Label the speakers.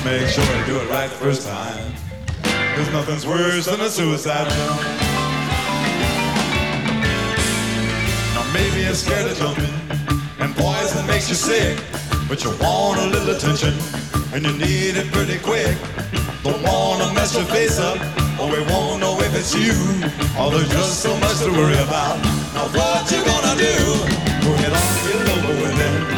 Speaker 1: make sure you do it right the first time. There's nothing's worse than a suicide note. Now maybe you're scared of jumping, and poison makes you sick, but you want a little attention, and you need it pretty quick. Don't wanna mess your face up, or we won't know if it's you, or there's just so much to worry about. Now what you gonna do? Go ahead on, get it over with it.